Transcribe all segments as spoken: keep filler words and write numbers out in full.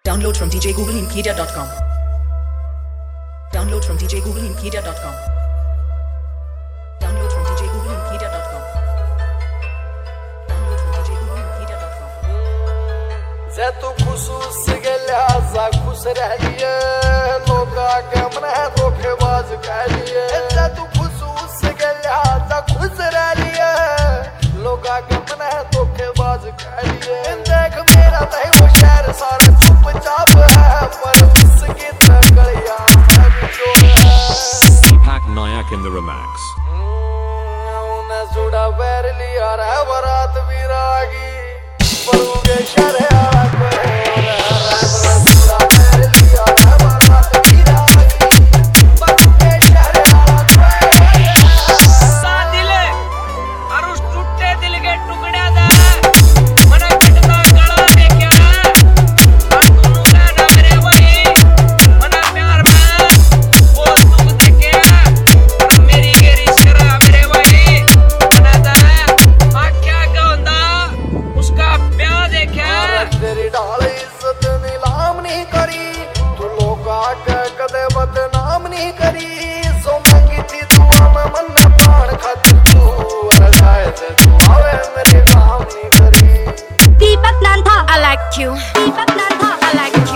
Download from d j google inpedia dot com. Download from d j google inpedia dot com. Download from d j google inpedia dot com. Download from d j google inpedia dot com. Ze tu khusus gela za khus rahliye loga gamna धोखेबाज कहलिए ze tu khusus gela za khus rahliye loga gamna धोखेबाज कहलिए देख मेरा नहीं वो शहर सारा चुपचाप है पर उसकी तगड़िया जो है Deepak Nayak in the Remax. उन्हें जुड़ा बैर लिया रे बरात विरागी परुगे शहर आला कोई जुड़ा बैर लिया रे बरात विरागी परुगे शहर आला कोई सा दिले और उस टूटे दिल के टुकड़े दे मने कटता गला में क्या और दोनों का ना मेरे वही मना प्यार में वो दुख देखे और मेरी गेरी शरा मेरे वही मना दा आख्या गंदा उसका प्यार देखे तेरी ढाल इज्जत नीलाम नहीं करी तू लोगा के कदे बदनाम नहीं करी सो मांगी थी तू मैं मन प्राण खातिर तू अरे शायद तू आवे मेरे काम नहीं करी Deepak Nantha, I like you. Deepak Nantha, I like you.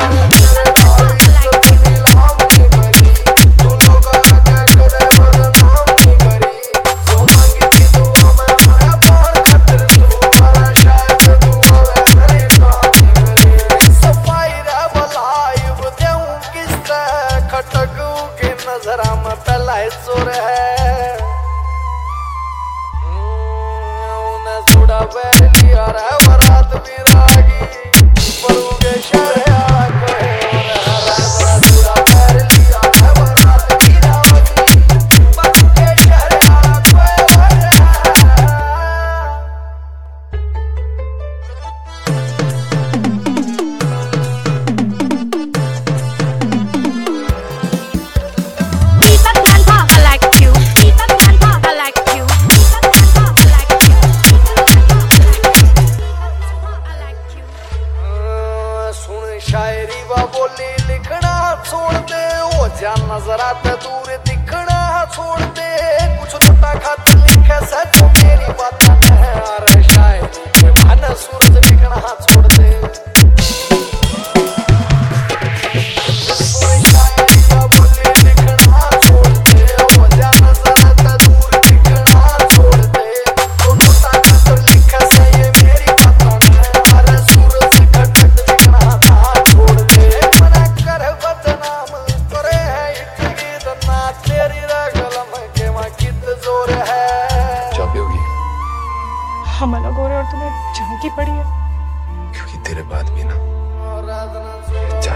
बैर लिया रे बरात विरागी परुगे शहर आला कोई जुड़ा बैर लिया रे बरात विरागी परुगे शहर आला कोई Deepak Nantha, I like you. Deepak Nantha, I like you. Deepak Nantha, I like you. I like you. सुन शायरी व बोली लिखना छोड़ दे हो जा नजरात दूर दिखना छोड़ दे कुछ नोटा खत लिखे सच मेरी बात है अरे शायरी के बहाने सूरज लिखना छोड़ दे सुन शायरी व बोली लिखना छोड़ दे हो जा नजरात दूर दिखना छोड़ दे तो नोटा खत लिखे से ये मेरी बात है अरे सूरज खट लिखना था छोड़ दे मना कर बदनाम करे है इतनी दना तेरी रगलम के मां कित जोर है चाबी होगी हम अलग हो रहे और तुम्हें झांकी पड़ी है क्योंकि तेरे बाद भी ना रात ना जा